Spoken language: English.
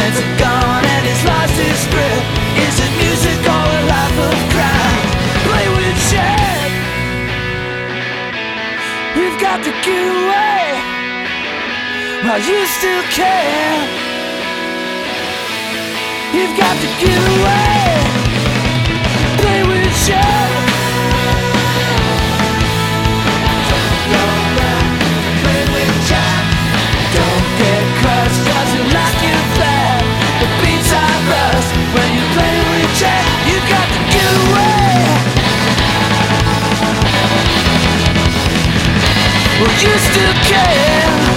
friends are gone and he's lost his grip. Is it music or a life of crime? Play with Chad. You've got to get away while you still can. You've got to get away. Play with Chad. When you play with Jack, you got to get away. Well, you still can.